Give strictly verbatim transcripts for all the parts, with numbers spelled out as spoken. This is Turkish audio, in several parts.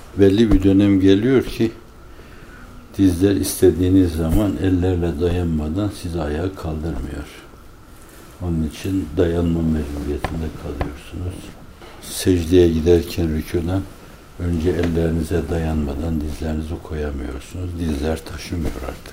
Belli bir dönem geliyor ki dizler istediğiniz zaman ellerle dayanmadan sizi ayağa kaldırmıyor. Onun için dayanma mecburiyetinde kalıyorsunuz. Secdeye giderken rükûdan önce ellerinize dayanmadan dizlerinizi koyamıyorsunuz. Dizler taşımıyor artık.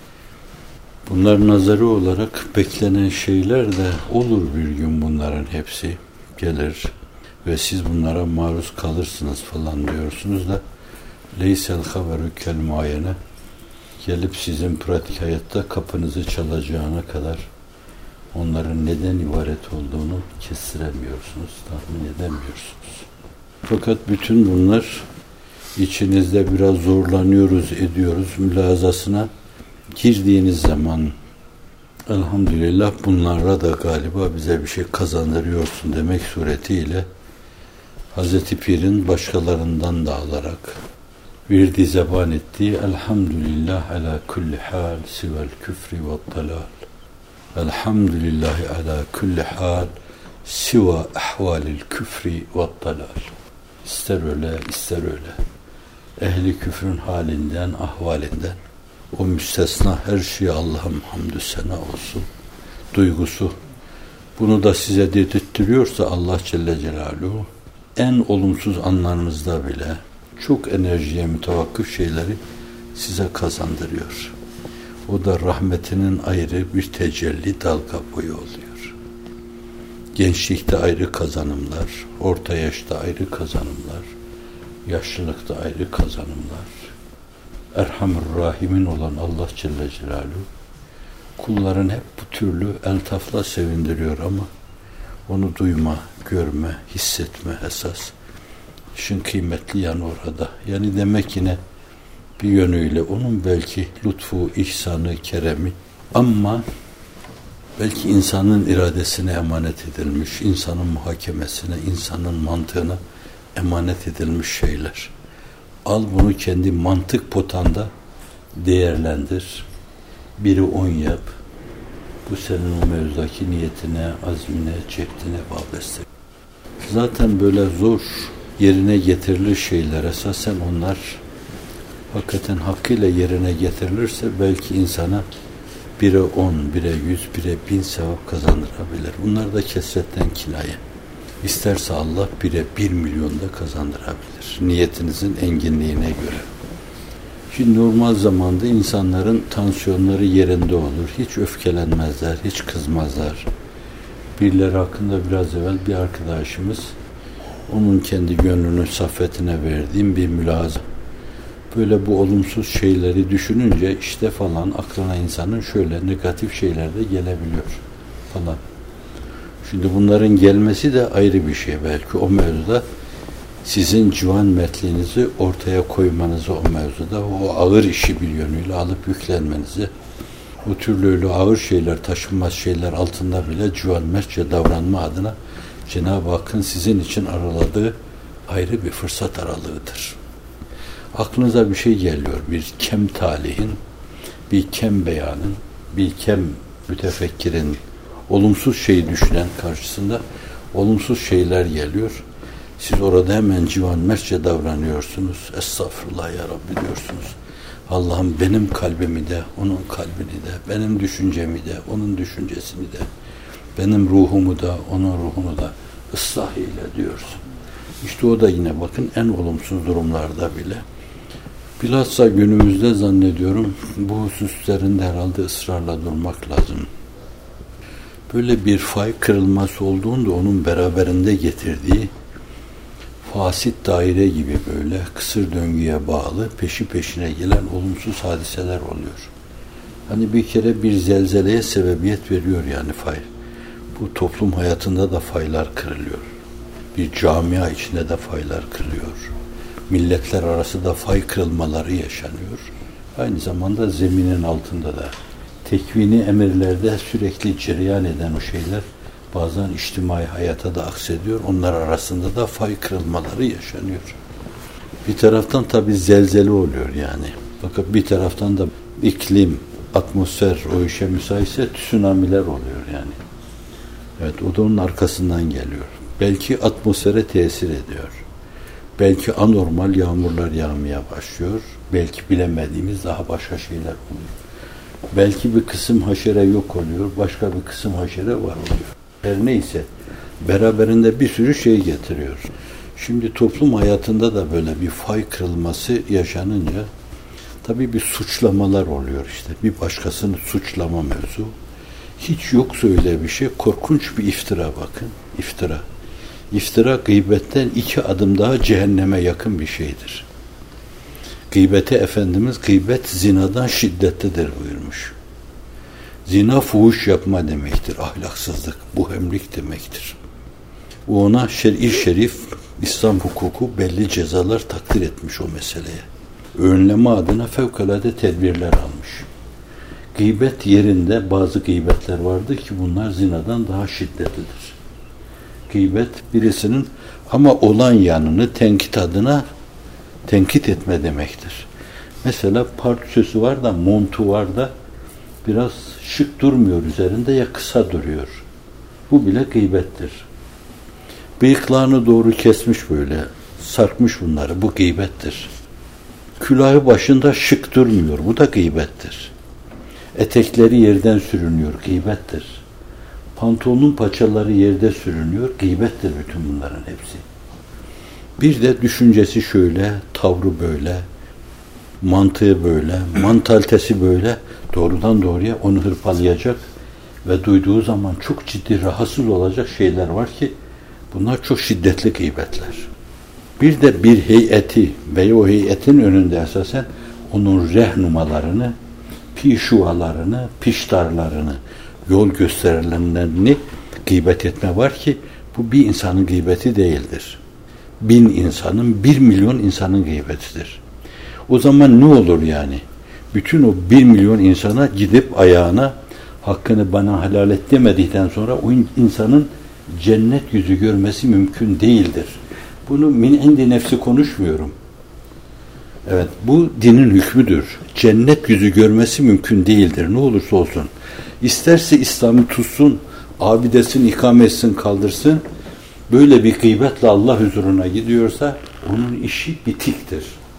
Bunlar nazarı olarak beklenen şeyler de olur bir gün, bunların hepsi gelir ve siz bunlara maruz kalırsınız falan diyorsunuz da leysel haberu kel muayene, gelip sizin pratik hayatta kapınızı çalacağına kadar onların neden ibaret olduğunu kestiremiyorsunuz, tahmin edemiyorsunuz. Fakat bütün bunlar içinizde biraz zorlanıyoruz, ediyoruz mülazasına girdiğiniz zaman elhamdülillah bunlarla da galiba bize bir şey kazandırıyorsun demek suretiyle Hazreti Pir'in başkalarından da alarak virdi zeban ettiği elhamdülillah ala kulli hal sivel küfri ve dalal. Elhamdülillahi ala kulli hal siva ahvalil küfri ve dalal. İster öyle, ister öyle. Ehli küfrün halinden, ahvalinden, o müstesna her şeye Allah'ım hamdü sena olsun duygusu, bunu da size dedirtiyorsa Allah Celle Celaluhu en olumsuz anlarınızda bile çok enerjiye mütevakkıf şeyleri size kazandırıyor. O da rahmetinin ayrı bir tecelli dalga boyu oluyor. Gençlikte ayrı kazanımlar, orta yaşta ayrı kazanımlar, yaşlılıkta ayrı kazanımlar. Erhamur Rahimin olan Allah Celle Celaluhu kulların hep bu türlü eltafla sevindiriyor ama onu duyma, görme, hissetme esas. İşin kıymetli yanı orada. Yani demek yine bir yönüyle onun belki lütfu, ihsanı, keremi ama belki insanın iradesine emanet edilmiş, insanın muhakemesine, insanın mantığına emanet edilmiş şeyler. Al bunu kendi mantık potanda değerlendir. Biri on yap. Bu senin o mevzudaki niyetine, azmine, cehdine vabeste. Zaten böyle zor yerine getirilir şeyler esasen onlar hakikaten hakkıyla yerine getirilirse belki insana bire on, bire yüz, bire bin sevap kazandırabilir. Bunlar da kesretten kinaye. İsterse Allah bire bir milyonda kazandırabilir. Niyetinizin enginliğine göre. Şimdi normal zamanda insanların tansiyonları yerinde olur. Hiç öfkelenmezler, hiç kızmazlar. Birileri hakkında biraz evvel bir arkadaşımız, onun kendi gönlünün saffetine verdiğim bir mülaza. Böyle bu olumsuz şeyleri düşününce işte falan aklına insanın şöyle negatif şeyler de gelebiliyor falan. Şimdi bunların gelmesi de ayrı bir şey belki o mevzuda. Sizin civan mertliğinizi ortaya koymanızı o mevzuda, o ağır işi bir yönüyle alıp yüklenmenizi, o türlü öyle ağır şeyler, taşınmaz şeyler altında bile civan mertçe davranma adına Cenab-ı Hakk'ın sizin için araladığı ayrı bir fırsat aralığıdır. Aklınıza bir şey geliyor, bir kem talihin, bir kem beyanın, bir kem mütefekkirin, olumsuz şeyi düşünen karşısında olumsuz şeyler geliyor. Siz orada hemen civan mertçe davranıyorsunuz. Estağfurullah ya Rabbi diyorsunuz. Allah'ım benim kalbimi de, onun kalbini de, benim düşüncemi de, onun düşüncesini de, benim ruhumu da, onun ruhunu da ıslah eyle diyorsun. İşte o da yine bakın en olumsuz durumlarda bile. Bilhassa günümüzde zannediyorum bu hususlarında herhalde ısrarla durmak lazım. Böyle bir fay kırılması olduğunda onun beraberinde getirdiği fasit daire gibi böyle kısır döngüye bağlı peşi peşine gelen olumsuz hadiseler oluyor. Hani bir kere bir zelzeleye sebebiyet veriyor yani fay. Bu toplum hayatında da faylar kırılıyor. Bir camia içinde de faylar kırılıyor. Milletler arası da fay kırılmaları yaşanıyor. Aynı zamanda zeminin altında da tekvini emirlerde sürekli cereyan eden o şeyler bazen içtimai hayata da aksediyor. Onlar arasında da fay kırılmaları yaşanıyor. Bir taraftan tabii zelzele oluyor yani. Fakat bir taraftan da iklim, atmosfer o işe müsaitse tsunamiler oluyor yani. Evet, o da onun arkasından geliyor. Belki atmosfere tesir ediyor. Belki anormal yağmurlar yağmaya başlıyor. Belki bilemediğimiz daha başka şeyler oluyor. Belki bir kısım haşere yok oluyor. Başka bir kısım haşere var oluyor. Her neyse beraberinde bir sürü şey getiriyor. Şimdi toplum hayatında da böyle bir fay kırılması yaşanınca tabii bir suçlamalar oluyor işte. Bir başkasını suçlama mevzu. Hiç yoksa öyle bir şey. Korkunç bir iftira bakın. İftira. İftira gıybetten iki adım daha cehenneme yakın bir şeydir. Gıybete Efendimiz gıybet zinadan şiddetlidir buyurmuş. Zina fuhuş yapma demektir. Ahlaksızlık, buhemlik demektir. O ona şer'i şerif, İslam hukuku belli cezalar takdir etmiş o meseleye. Önleme adına fevkalade tedbirler almış. Gıybet yerinde bazı gıybetler vardır ki bunlar zinadan daha şiddetlidir. Gıybet birisinin ama olan yanını tenkit adına tenkit etme demektir. Mesela parçası var da montu var da biraz şık durmuyor üzerinde ya kısa duruyor. Bu bile gıybettir. Bıyıklarını doğru kesmiş böyle sarkmış bunları. Bu gıybettir. Külahı başında şık durmuyor. Bu da gıybettir. Etekleri yerden sürünüyor. Gıybettir. Pantolonun paçaları yerde sürünüyor. Gıybettir bütün bunların hepsi. Bir de düşüncesi şöyle, tavrı böyle, mantığı böyle, mantalitesi böyle doğrudan doğruya onu hırpalayacak ve duyduğu zaman çok ciddi rahatsız olacak şeyler var ki bunlar çok şiddetli gıybetler. Bir de bir heyeti veya o heyetin önünde esasen onun rehnumalarını, pişualarını, piştarlarını, yol gösterilenlerini gıybet etme var ki bu bir insanın gıybeti değildir. Bin insanın, bir milyon insanın gıybetidir. O zaman ne olur yani? Bütün o bir milyon insana gidip ayağına hakkını bana helal et demedikten sonra o insanın cennet yüzü görmesi mümkün değildir. Bunu min indi nefsi konuşmuyorum. Evet, bu dinin hükmüdür. Cennet yüzü görmesi mümkün değildir. Ne olursa olsun. İsterse İslam'ı tutsun, abidesini ikame etsin, kaldırsın. Böyle bir gıybetle Allah huzuruna gidiyorsa onun işi bitiktir.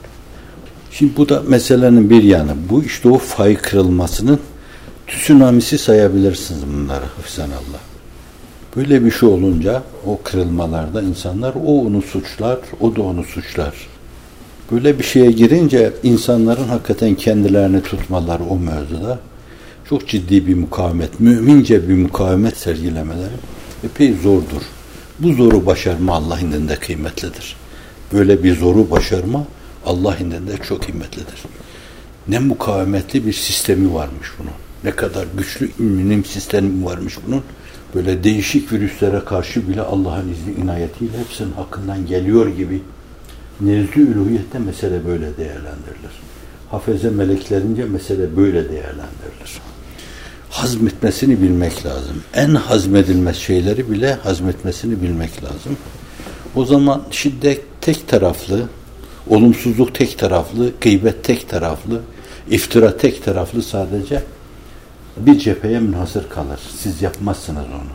Şimdi bu da meselenin bir yanı. Bu işte o fay kırılmasının tsunamisi sayabilirsiniz bunları hafizanallah. Böyle bir şey olunca o kırılmalarda insanlar o onu suçlar, o da onu suçlar. Böyle bir şeye girince insanların hakikaten kendilerini tutmaları o mevzuda çok ciddi bir mukavemet, mümince bir mukavemet sergilemeleri epey zordur. Bu zoru başarma Allah indinde kıymetlidir. Böyle bir zoru başarma Allah indinde çok kıymetlidir. Ne mukavemetli bir sistemi varmış bunun. Ne kadar güçlü immün sistemi varmış bunun. Böyle değişik virüslere karşı bile Allah'ın izni inayetiyle hepsinin hakkından geliyor gibi. Nezd-i uluhiyette mesele böyle değerlendirilir. Hafeze meleklerince mesele böyle değerlendirilir. Hazmetmesini bilmek lazım. En hazmedilmez şeyleri bile hazmetmesini bilmek lazım. O zaman şiddet tek taraflı, olumsuzluk tek taraflı, gıybet tek taraflı, iftira tek taraflı sadece bir cepheye münhasır kalır. Siz yapmazsınız onu.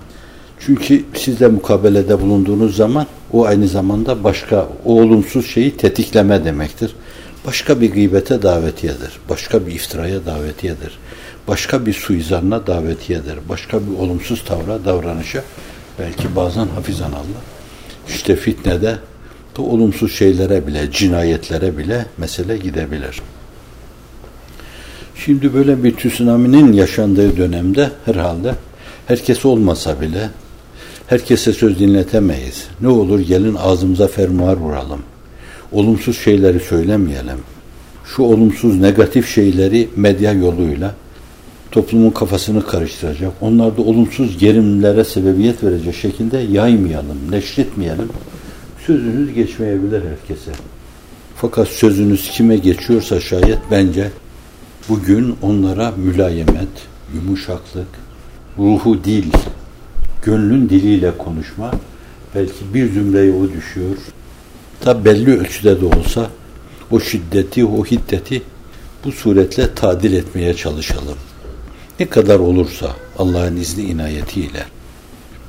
Çünkü sizle mukabelede bulunduğunuz zaman o aynı zamanda başka o olumsuz şeyi tetikleme demektir. Başka bir gıybete davetiyedir. Başka bir iftiraya davetiyedir. Başka bir suizanına davetiyedir. Başka bir olumsuz tavra, davranışa belki bazen hafizanallah. İşte fitnede da olumsuz şeylere bile, cinayetlere bile mesele gidebilir. Şimdi böyle bir tsunami'nin yaşandığı dönemde herhalde herkes olmasa bile herkese söz dinletemeyiz. Ne olur gelin ağzımıza fermuar vuralım. Olumsuz şeyleri söylemeyelim. Şu olumsuz, negatif şeyleri medya yoluyla toplumun kafasını karıştıracak, onlarda olumsuz gerilimlere sebebiyet verecek şekilde yaymayalım, neşretmeyelim. Sözünüz geçmeyebilir herkese. Fakat sözünüz kime geçiyorsa şayet bence bugün onlara mülayemet, yumuşaklık, ruhu dil, gönlün diliyle konuşma, belki bir zümreye o düşüyor. Tabi belli ölçüde de olsa o şiddeti, o hiddeti bu suretle tadil etmeye çalışalım. Ne kadar olursa Allah'ın izni inayetiyle.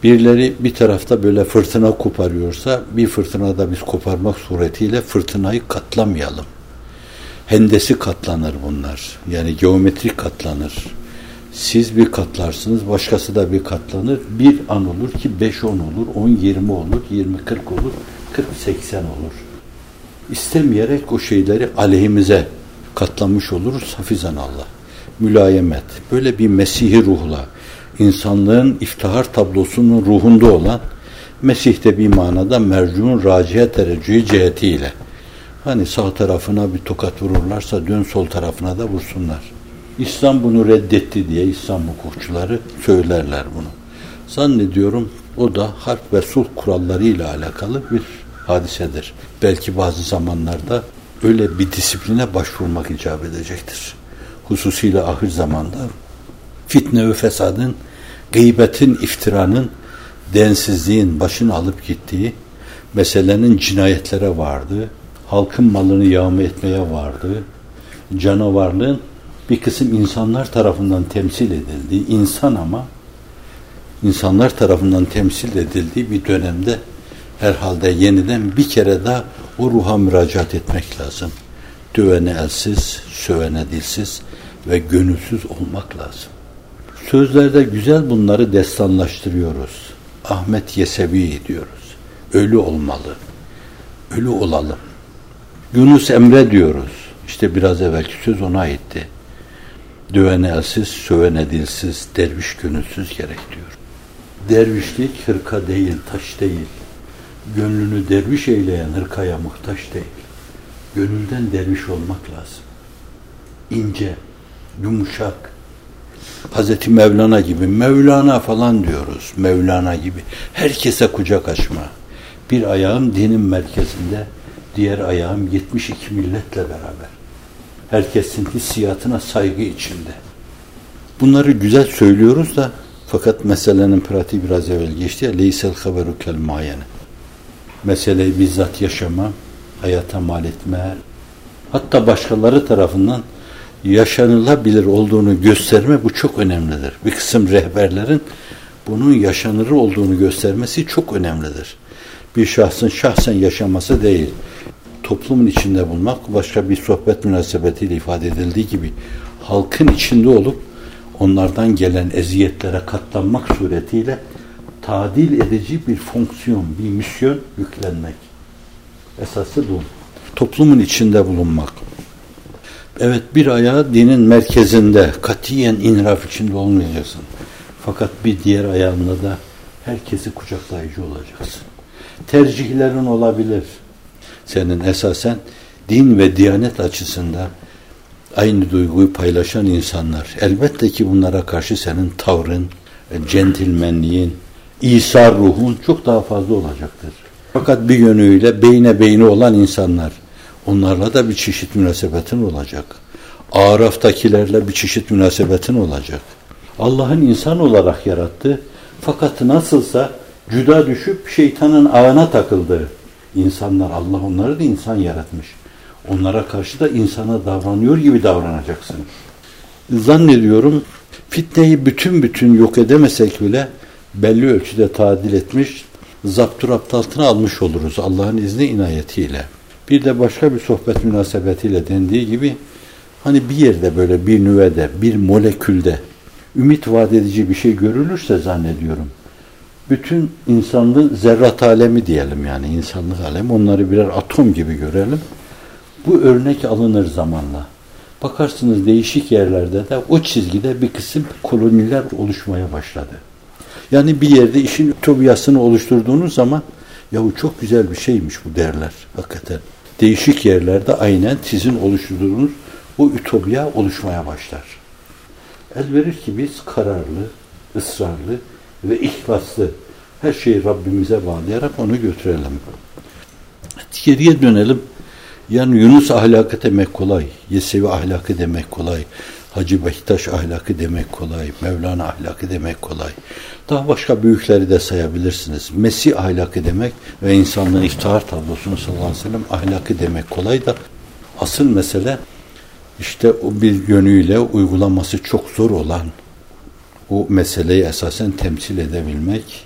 Birileri bir tarafta böyle fırtına koparıyorsa bir fırtınada biz koparmak suretiyle fırtınayı katlamayalım. Hendesi katlanır bunlar. Yani geometrik katlanır. Siz bir katlarsınız, başkası da bir katlanır. Bir an olur ki beş on olur, on yirmi olur, yirmi kırk olur, kırk seksen olur. İstemeyerek o şeyleri aleyhimize katlamış oluruz. Hafizanallah. Mülayemet. Böyle bir Mesih-i ruhla, insanlığın iftihar tablosunun ruhunda olan Mesih de bir manada mercuun racihe tereccühü cihetiyle. Hani sağ tarafına bir tokat vururlarsa dön sol tarafına da vursunlar. İslam bunu reddetti diye İslam hukukçuları söylerler bunu. Zannediyorum o da harp ve sulh kurallarıyla alakalı bir hadisedir. Belki bazı zamanlarda öyle bir disipline başvurmak icap edecektir. Hususiyle ahir zamanda fitne ve fesadın, gıybetin, iftiranın, densizliğin başını alıp gittiği, meselenin cinayetlere vardığı, halkın malını yağma etmeye vardığı, canavarlığın bir kısım insanlar tarafından temsil edildiği, insan ama insanlar tarafından temsil edildiği bir dönemde herhalde yeniden bir kere daha o ruha müracaat etmek lazım. Dövene elsiz, sövene dilsiz ve gönülsüz olmak lazım. Sözlerde güzel bunları destanlaştırıyoruz. Ahmet Yesevi diyoruz. Ölü olmalı. Ölü olalım. Yunus Emre diyoruz. İşte biraz evvelki söz ona aitti. Dövene elsiz, sövene dilsiz, derviş gönülsüz gerek diyor. Dervişlik hırka değil, taş değil. Gönlünü derviş eyleyen hırkaya muhtaç değil. Gönülden derviş olmak lazım. İnce, yumuşak. Hazreti Mevlana gibi, Mevlana falan diyoruz. Mevlana gibi. Herkese kucak açma. Bir ayağım dinin merkezinde, diğer ayağım yetmiş iki milletle beraber. Herkesin hissiyatına saygı içinde. Bunları güzel söylüyoruz da fakat meselenin pratiği biraz evvel geçti ya. Leysel haberu kel muayene. Meseleyi bizzat yaşama, hayata mal etme, hatta başkaları tarafından yaşanılabilir olduğunu gösterme, bu çok önemlidir. Bir kısım rehberlerin bunun yaşanır olduğunu göstermesi çok önemlidir. Bir şahsın şahsen yaşaması değil, toplumun içinde bulmak, başka bir sohbet münasebetiyle ifade edildiği gibi halkın içinde olup onlardan gelen eziyetlere katlanmak suretiyle tadil edici bir fonksiyon, bir misyon yüklenmek. Esası bu. Toplumun içinde bulunmak. Evet, bir ayağı dinin merkezinde, katiyen inhiraf içinde olmayacaksın. Fakat bir diğer ayağında da herkesi kucaklayıcı olacaksın. Tercihlerin olabilir. Senin esasen din ve diyanet açısından aynı duyguyu paylaşan insanlar. Elbette ki bunlara karşı senin tavrın, centilmenliğin, İsa ruhun çok daha fazla olacaktır. Fakat bir yönüyle beyne beyni olan insanlar, onlarla da bir çeşit münasebetin olacak. Araf'takilerle bir çeşit münasebetin olacak. Allah'ın insan olarak yarattı. Fakat nasılsa cüda düşüp şeytanın ağına takıldı. İnsanlar, Allah onları da insan yaratmış. Onlara karşı da insana davranıyor gibi davranacaksın. Zannediyorum fitneyi bütün bütün yok edemesek bile belli ölçüde tadil etmiş, zapturapt altına almış oluruz Allah'ın izni inayetiyle. Bir de başka bir sohbet münasebetiyle dendiği gibi hani bir yerde böyle bir nüvede, bir molekülde ümit vaat edici bir şey görülürse zannediyorum bütün insanlığı zerrat alemi diyelim, yani insanlık alemi, onları birer atom gibi görelim. Bu örnek alınır zamanla. Bakarsınız değişik yerlerde de o çizgide bir kısım koloniler oluşmaya başladı. Yani bir yerde işin ütopyasını oluşturduğunuz zaman ya bu çok güzel bir şeymiş bu derler hakikaten. Değişik yerlerde aynen sizin oluşturduğunuz o ütopya oluşmaya başlar. Elverir ki biz kararlı, ısrarlı ve ihlaslı her şeyi Rabbimize bağlayarak onu götürelim. Geriye dönelim. Yani Yunus ahlakı demek kolay, Yesevi ahlakı demek kolay, Hacı Bektaş ahlakı demek kolay, Mevlana ahlakı demek kolay. Daha başka büyükleri de sayabilirsiniz. Mesih ahlakı demek ve insanlığın iftihar tablosunu sallallahu aleyhi ve sellem ahlakı demek kolay da asıl mesele işte o bir yönüyle uygulaması çok zor olan o meseleyi esasen temsil edebilmek,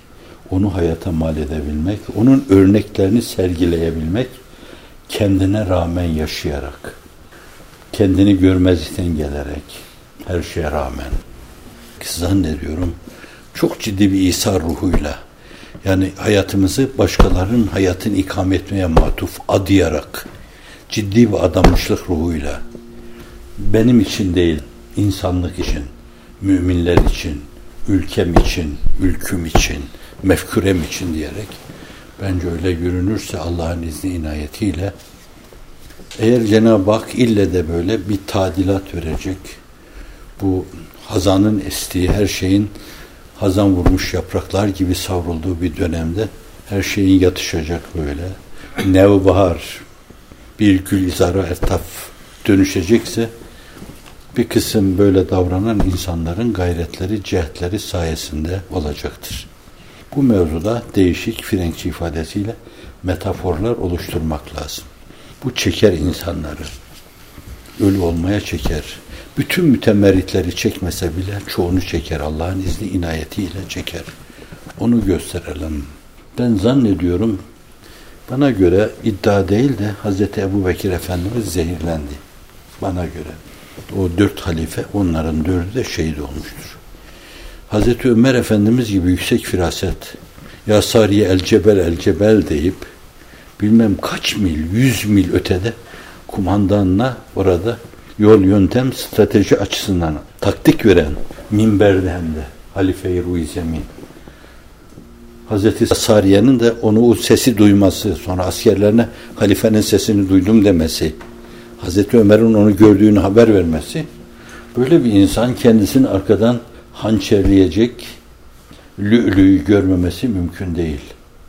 onu hayata mal edebilmek, onun örneklerini sergileyebilmek, kendine rağmen yaşayarak, kendini görmezlikten gelerek, her şeye rağmen, zannediyorum çok ciddi bir İsa ruhuyla, yani hayatımızı başkalarının hayatını ikame etmeye matuf adayarak, ciddi bir adanmışlık ruhuyla, benim için değil, insanlık için, müminler için, ülkem için, ülküm için, mefkürem için diyerek, bence öyle görünürse Allah'ın izni inayetiyle, eğer Cenab-ı Hak ille de böyle bir tadilat verecek, bu hazanın estiği, her şeyin hazan vurmuş yapraklar gibi savrulduğu bir dönemde her şeyin yatışacak böyle. Nevbahar, bir gül izara ertaf dönüşecekse, bir kısım böyle davranan insanların gayretleri, cehdleri sayesinde olacaktır. Bu mevzuda değişik Frenkçe ifadesiyle metaforlar oluşturmak lazım. Bu çeker insanları. Ölü olmaya çeker. Bütün mütemerritleri çekmese bile çoğunu çeker. Allah'ın izni inayetiyle çeker. Onu gösterelim. Ben zannediyorum, bana göre iddia değil de Hazreti Ebubekir Efendimiz zehirlendi. Bana göre. O dört halife, onların dördü de şehit olmuştur. Hazreti Ömer Efendimiz gibi yüksek firaset, ya Sariye el cebel el cebel deyip, bilmem kaç mil, yüz mil ötede kumandanla orada yol, yöntem, strateji açısından taktik veren, minberde hem de Halife-i Ruh-i Zemin. Hazreti Sariye'nin de onu o sesi duyması, sonra askerlerine halifenin sesini duydum demesi, Hazreti Ömer'in onu gördüğünü haber vermesi, böyle bir insan kendisini arkadan hançerleyecek lü'lü'yü görmemesi mümkün değil.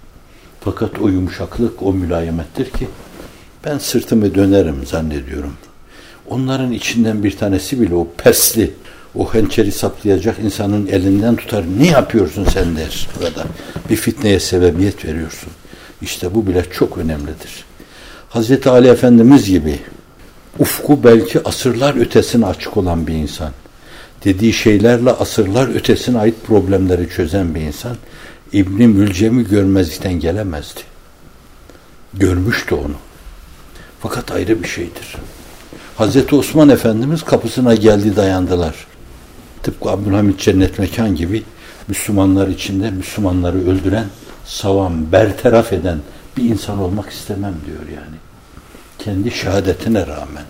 Fakat o yumuşaklık, o mülayemettir ki ben sırtımı dönerim zannediyorum. Onların içinden bir tanesi bile o persli, o hançeri saplayacak insanın elinden tutar. Ne yapıyorsun sen der burada. Bir fitneye sebebiyet veriyorsun. İşte bu bile çok önemlidir. Hazreti Ali Efendimiz gibi ufku belki asırlar ötesine açık olan bir insan, dediği şeylerle asırlar ötesine ait problemleri çözen bir insan, İbn-i Mülcem'i görmezlikten gelemezdi. Görmüştü onu. Fakat ayrı bir şeydir. Hazreti Osman Efendimiz kapısına geldi, dayandılar. Tıpkı Abdülhamid Cennet Mekan gibi Müslümanlar içinde Müslümanları öldüren, savan, bertaraf eden bir insan olmak istemem diyor yani. Kendi şehadetine rağmen.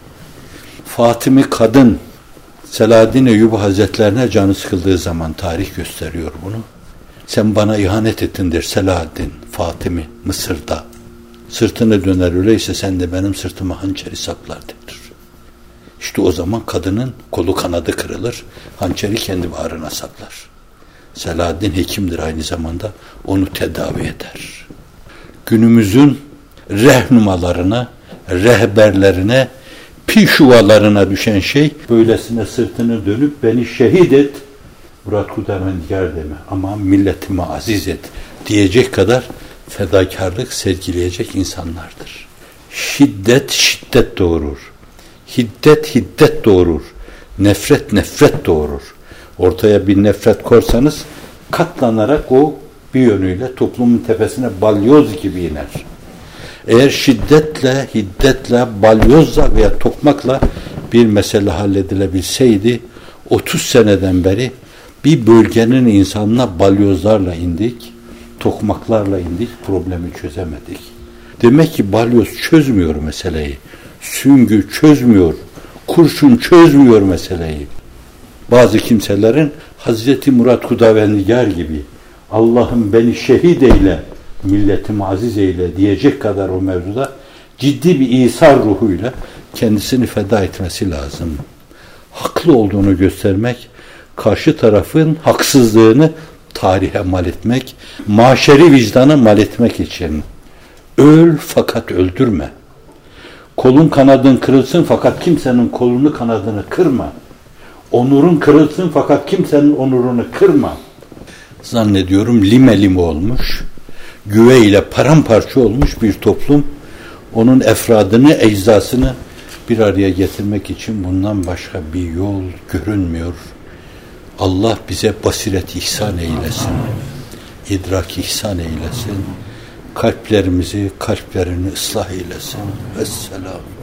Fatımi kadın, Selahaddin Eyyubi Hazretlerine canı sıkıldığı zaman tarih gösteriyor bunu. Sen bana ihanet ettin der Selahaddin, Fatımi Mısır'da. Sırtını döner, öyleyse sen de benim sırtıma hançeri saplar der. İşte o zaman kadının kolu kanadı kırılır, hançeri kendi bağrına saplar. Selahaddin hekimdir aynı zamanda, onu tedavi eder. Günümüzün rehnumalarına, rehberlerine, pişuvalarına düşen şey, böylesine sırtını dönüp beni şehit et, Murat Kudavendigar deme ama milletime aziz et diyecek kadar fedakarlık sergileyecek insanlardır. Şiddet şiddet doğurur. Hiddet hiddet doğurur. Nefret nefret doğurur. Ortaya bir nefret korsanız katlanarak o bir yönüyle toplumun tepesine balyoz gibi iner. Eğer şiddetle, hiddetle, balyozla veya tokmakla bir mesele halledilebilseydi, otuz seneden beri bir bölgenin insanına balyozlarla indik, tokmaklarla indik, problemi çözemedik. Demek ki balyoz çözmüyor meseleyi. Süngü çözmüyor, kurşun çözmüyor meseleyi. Bazı kimselerin Hazreti Murat Kudavendigar gibi Allah'ım beni şehit eyle, milletimi aziz eyle diyecek kadar o mevzuda ciddi bir İsa ruhuyla kendisini feda etmesi lazım. Haklı olduğunu göstermek, karşı tarafın haksızlığını tarihe mal etmek, maşeri vicdana mal etmek için. Öl fakat öldürme. Kolun kanadın kırılsın fakat kimsenin kolunu kanadını kırma. Onurun kırılsın fakat kimsenin onurunu kırma. Zannediyorum lime lime olmuş, güve ile paramparça olmuş bir toplum, onun efradını, eczasını bir araya getirmek için bundan başka bir yol görünmüyor. Allah bize basiret ihsan eylesin. idrak ihsan eylesin. Kalplerimizi, kalplerini ıslah eylesin. Vesselam.